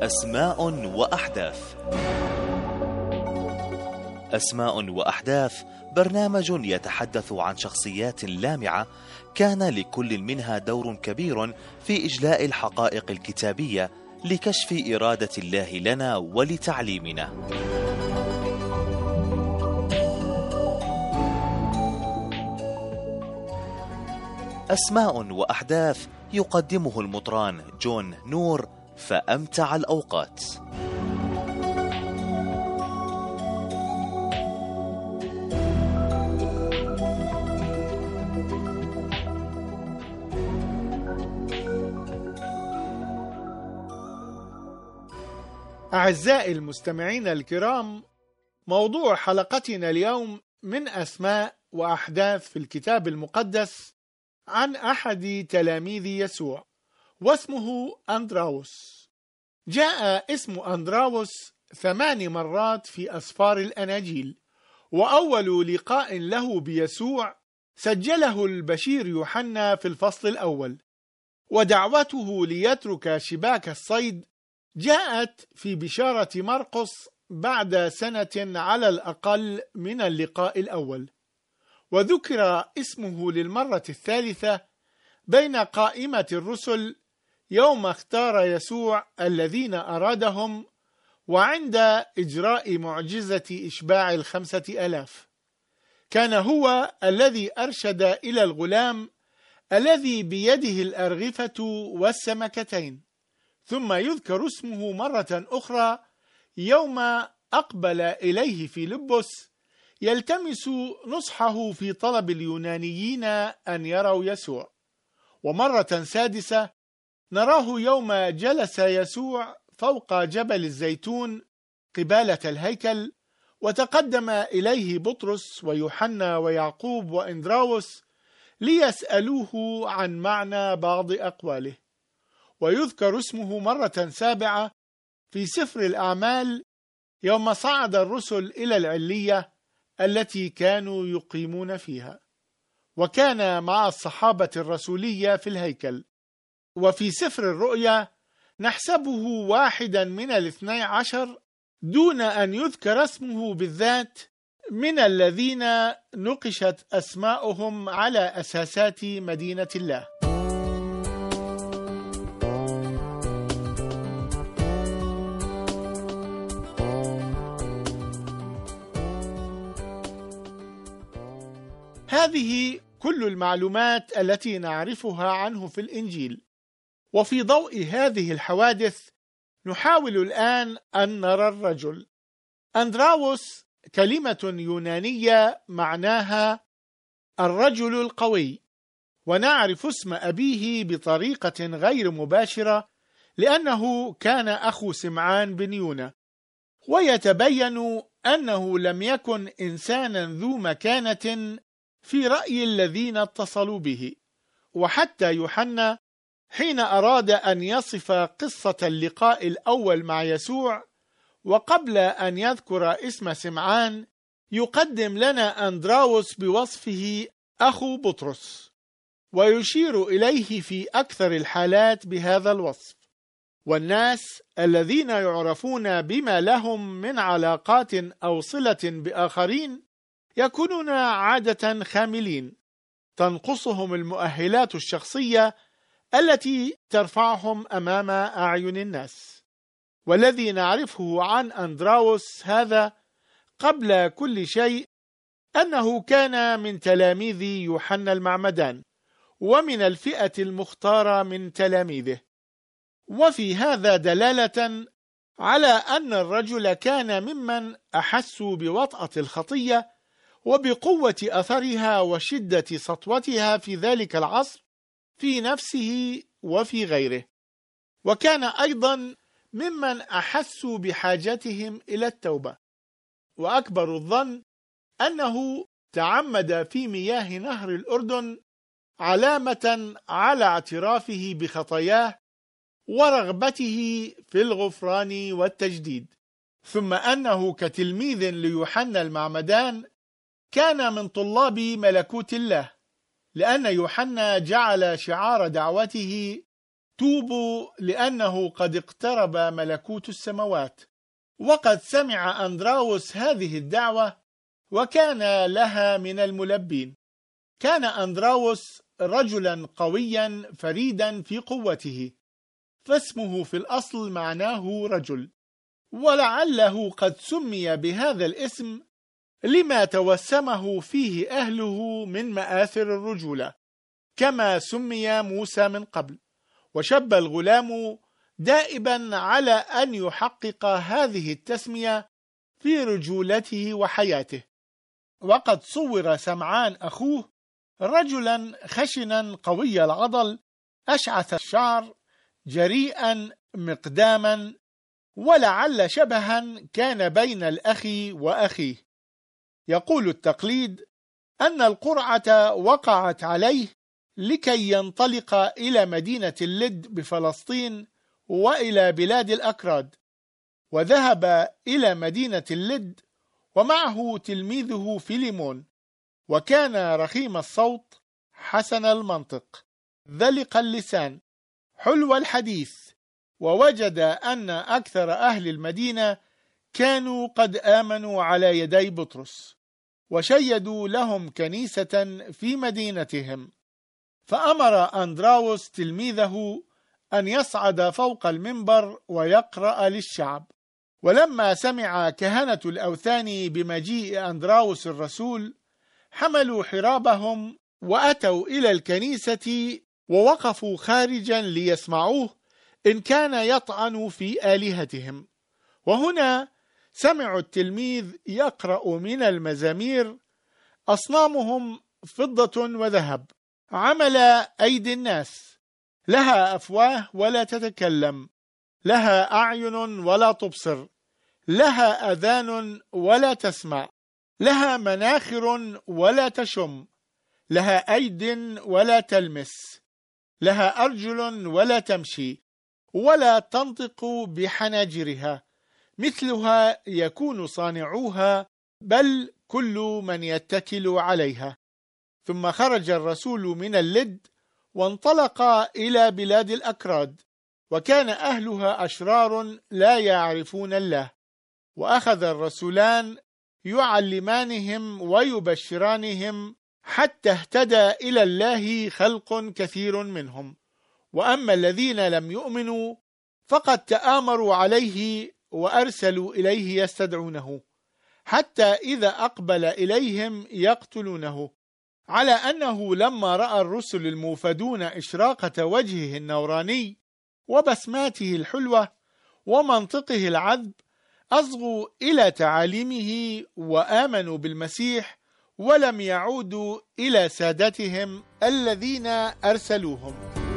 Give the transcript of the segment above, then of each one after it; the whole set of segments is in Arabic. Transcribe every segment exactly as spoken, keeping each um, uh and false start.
أسماء وأحداث. أسماء وأحداث برنامج يتحدث عن شخصيات لامعة كان لكل منها دور كبير في إجلاء الحقائق الكتابية لكشف إرادة الله لنا ولتعليمنا. أسماء وأحداث يقدمه المطران جون نور، فأمتع الأوقات. أعزائي المستمعين الكرام، موضوع حلقتنا اليوم من أسماء وأحداث في الكتاب المقدس عن أحد تلاميذ يسوع، واسمه أندراوس. جاء اسم أندراوس ثمان مرات في أسفار الأناجيل، وأول لقاء له بيسوع سجله البشير يوحنا في الفصل الأول، ودعوته ليترك شباك الصيد جاءت في بشارة مرقس بعد سنة على الأقل من اللقاء الأول، وذكر اسمه للمرة الثالثة بين قائمة الرسل يوم اختار يسوع الذين أرادهم، وعند إجراء معجزة إشباع الخمسة ألاف. كان هو الذي أرشد إلى الغلام الذي بيده الأرغفة والسمكتين. ثم يذكر اسمه مرة أخرى يوم أقبل إليه فيلبس يلتمس نصحه في طلب اليونانيين أن يروا يسوع. ومرة سادسة نراه يوم جلس يسوع فوق جبل الزيتون قبالة الهيكل، وتقدم إليه بطرس ويوحنا ويعقوب وإندراوس ليسألوه عن معنى بعض أقواله. ويذكر اسمه مرة سابعة في سفر الأعمال يوم صعد الرسل إلى العلية التي كانوا يقيمون فيها، وكان مع الصحابة الرسولية في الهيكل. وفي سفر الرؤيا نحسبه واحدا من الاثني عشر دون أن يذكر اسمه بالذات من الذين نقشت أسماؤهم على أساسات مدينة الله. هذه كل المعلومات التي نعرفها عنه في الإنجيل، وفي ضوء هذه الحوادث نحاول الآن أن نرى الرجل. أندراوس كلمة يونانية معناها الرجل القوي، ونعرف اسم أبيه بطريقة غير مباشرة لأنه كان أخو سمعان بن يونا، ويتبين أنه لم يكن إنسانا ذو مكانة في رأي الذين اتصلوا به. وحتى يوحنا حين أراد أن يصف قصة اللقاء الأول مع يسوع وقبل أن يذكر اسم سمعان يقدم لنا أندراوس بوصفه أخو بطرس، ويشير إليه في أكثر الحالات بهذا الوصف. والناس الذين يعرفون بما لهم من علاقات أو صلة بآخرين يكونون عادة خاملين، تنقصهم المؤهلات الشخصية التي ترفعهم أمام أعين الناس. والذي نعرفه عن أندراوس هذا قبل كل شيء أنه كان من تلاميذ يوحنا المعمدان، ومن الفئة المختارة من تلاميذه. وفي هذا دلالة على أن الرجل كان ممن أحسوا بوطأة الخطية وبقوة أثرها وشدة سطوتها في ذلك العصر في نفسه وفي غيره، وكان أيضا ممن أحسوا بحاجتهم إلى التوبة. وأكبر الظن أنه تعمد في مياه نهر الأردن علامة على اعترافه بخطاياه ورغبته في الغفران والتجديد، ثم أنه كتلميذ ليوحنا المعمدان كان من طلاب ملكوت الله، لأن يوحنا جعل شعار دعوته توبوا لأنه قد اقترب ملكوت السماوات. وقد سمع أندراوس هذه الدعوة وكان لها من الملبين. كان أندراوس رجلا قويا فريدا في قوته، فاسمه في الأصل معناه رجل، ولعله قد سمي بهذا الاسم لما توسمه فيه أهله من مآثر الرجولة، كما سمي موسى من قبل. وشب الغلام دائبا على أن يحقق هذه التسمية في رجولته وحياته. وقد صور سمعان أخوه رجلا خشنا قوي العضل أشعث الشعر جريئا مقداما، ولعل شبها كان بين الأخ وأخيه. يقول التقليد أن القرعة وقعت عليه لكي ينطلق إلى مدينة اللد بفلسطين وإلى بلاد الأكراد، وذهب إلى مدينة اللد ومعه تلميذه فيليمون، وكان رخيم الصوت حسن المنطق ذلق اللسان حلو الحديث، ووجد أن أكثر أهل المدينة كانوا قد آمنوا على يدي بطرس وشيدوا لهم كنيسة في مدينتهم. فأمر أندراوس تلميذه أن يصعد فوق المنبر ويقرأ للشعب. ولما سمع كهنة الأوثان بمجيء أندراوس الرسول حملوا حرابهم وأتوا إلى الكنيسة ووقفوا خارجا ليسمعوه إن كان يطعن في آلهتهم. وهنا سمعوا التلميذ يقرأ من المزامير: أصنامهم فضة وذهب، عمل أيدي الناس، لها أفواه ولا تتكلم، لها أعين ولا تبصر، لها أذان ولا تسمع، لها مناخر ولا تشم، لها أيد ولا تلمس، لها أرجل ولا تمشي، ولا تنطق بحناجرها، مثلها يكون صانعوها، بل كل من يتكل عليها. ثم خرج الرسول من اللد وانطلق إلى بلاد الأكراد، وكان أهلها أشرار لا يعرفون الله. وأخذ الرسولان يعلمانهم ويبشرانهم حتى اهتدى إلى الله خلق كثير منهم. وأما الذين لم يؤمنوا فقد تآمروا عليه وأرسلوا إليه يستدعونه، حتى إذا أقبل إليهم يقتلونه، على أنه لما رأى الرسل الموفدون إشراقة وجهه النوراني وبسماته الحلوة ومنطقه العذب أصغوا إلى تعاليمه وآمنوا بالمسيح، ولم يعودوا إلى سادتهم الذين أرسلوهم.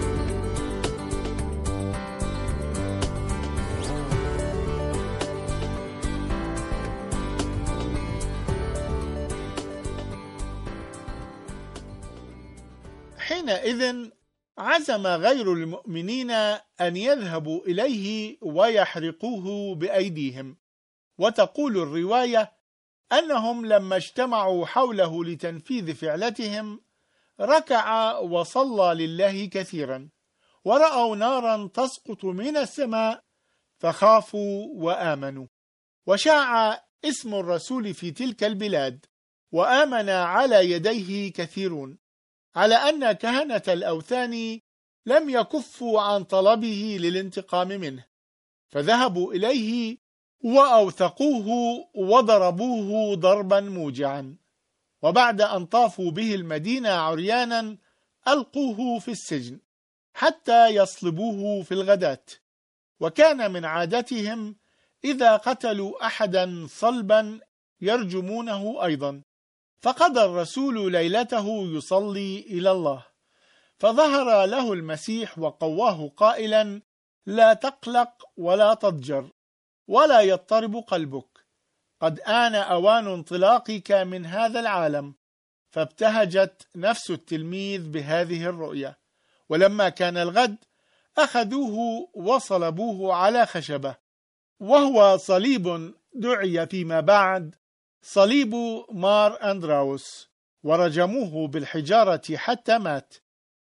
حينئذ عزم غير المؤمنين أن يذهبوا إليه ويحرقوه بأيديهم. وتقول الرواية أنهم لما اجتمعوا حوله لتنفيذ فعلتهم ركع وصلى لله كثيرا، ورأوا نارا تسقط من السماء فخافوا وآمنوا. وشاع اسم الرسول في تلك البلاد، وآمن على يديه كثيرون، على أن كهنة الأوثان لم يكفوا عن طلبه للانتقام منه، فذهبوا إليه وأوثقوه وضربوه ضربا موجعا. وبعد أن طافوا به المدينة عريانا ألقوه في السجن حتى يصلبوه في الغداة. وكان من عادتهم إذا قتلوا أحدا صلبا يرجمونه أيضا. فقضى الرسول ليلته يصلي إلى الله، فظهر له المسيح وقواه قائلا: لا تقلق ولا تضجر ولا يضطرب قلبك، قد آن أوان انطلاقك من هذا العالم. فابتهجت نفس التلميذ بهذه الرؤيا. ولما كان الغد أخذوه وصلبوه على خشبة، وهو صليب دعي فيما بعد صليب مار أندراوس، ورجموه بالحجارة حتى مات.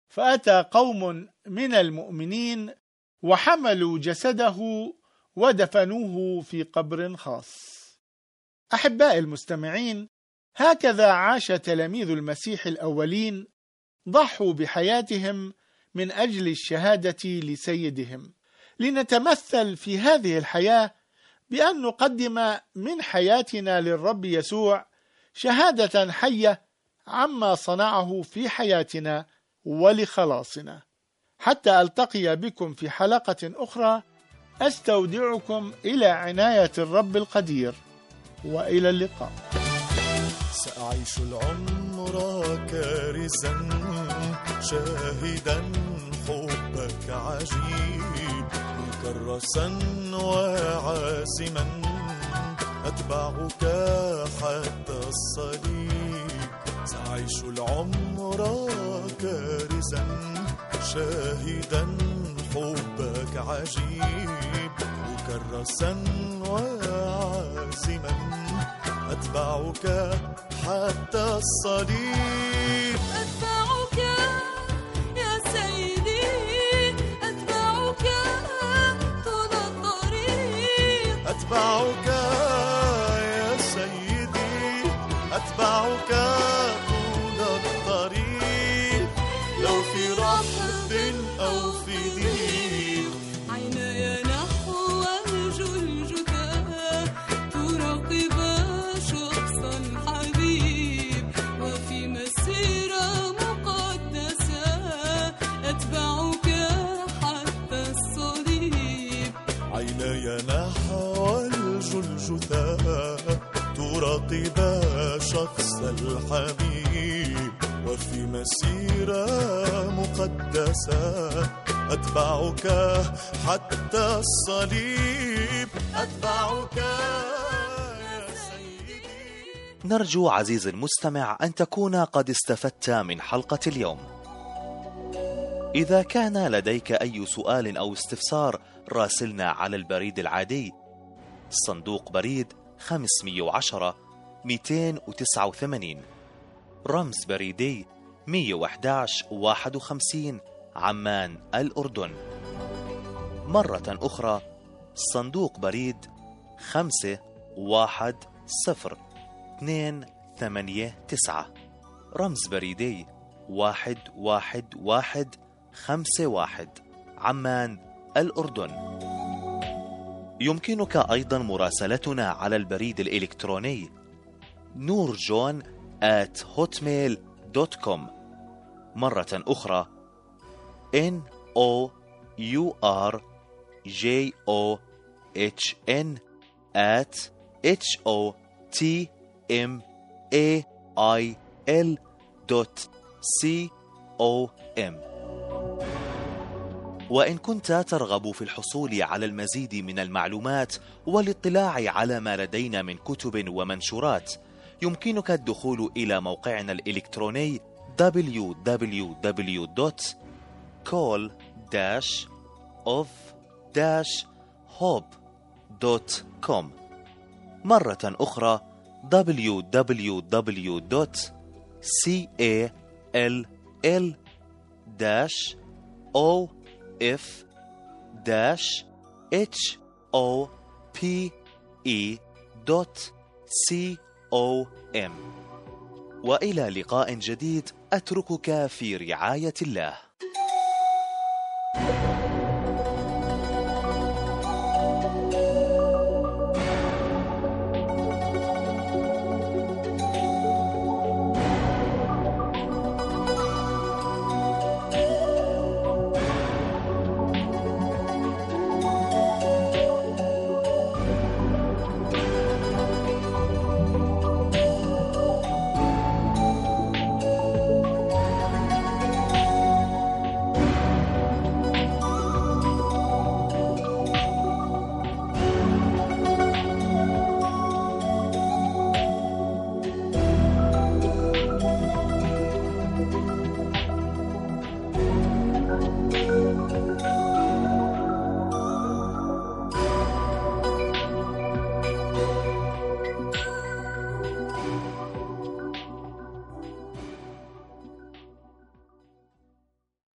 فأتى قوم من المؤمنين وحملوا جسده ودفنوه في قبر خاص. أحباء المستمعين، هكذا عاش تلاميذ المسيح الأولين، ضحوا بحياتهم من أجل الشهادة لسيدهم. لنتمثل في هذه الحياة بأن نقدم من حياتنا للرب يسوع شهادة حية عما صنعه في حياتنا ولخلاصنا. حتى ألتقي بكم في حلقة أخرى، أستودعكم إلى عناية الرب القدير، وإلى اللقاء. سأعيش العمر كارزا شاهدا حبك عجيب، مكرسا وعازما أتبعك حتى الصليب. سأعيش العمر كارزا شاهدا حبك عجيب، مكرسا وعازما أتبعك حتى الصليب. أتبعك يا سيدي، أتبعك طول الطريق. أتبعك يا سيدي، أتبعك طول الطريق. لو في رفض أو في ضيق، عيناي نحو الجلجثة تراقب شخص الحبيب، وفي مسيرة مقدسة أتبعك حتى الصليب. عيناي نحو الجلجثة تراقب شخص الحبيب، وفي مسيرة مقدسة أتبعك حتى الصليب. أتبعك يا سيدي. نرجو عزيزي المستمع أن تكون قد استفدت من حلقة اليوم. إذا كان لديك أي سؤال أو استفسار، راسلنا على البريد العادي صندوق بريد خمسمئة وعشرة مئتين وتسعة وثمانين، رمز بريدي مئة وأحد عشر واحد وخمسين، عمان الأردن. مرة أخرى، صندوق بريد خمسة واحد صفر اثنين ثمانية تسعة، رمز بريدي واحد واحد واحد خمسة واحد، عمان الأردن. يمكنك أيضا مراسلتنا على البريد الإلكتروني نورجون آت هوتميل دوت كوم. مرة أخرى N O U R J O H N at H O T M A I L dot C O M. وإن كنت ترغب في الحصول على المزيد من المعلومات والاطلاع على ما لدينا من كتب ومنشورات، يمكنك الدخول إلى موقعنا الإلكتروني دبليو دبليو دبليو دوت كول داش أوف داش هوب دوت كوم. مرة أخرى دبليو دبليو دبليو دوت كول داش أو إف داش إتش أو بي إي دوت سي أو إم. وإلى لقاء جديد، أتركك في رعاية الله.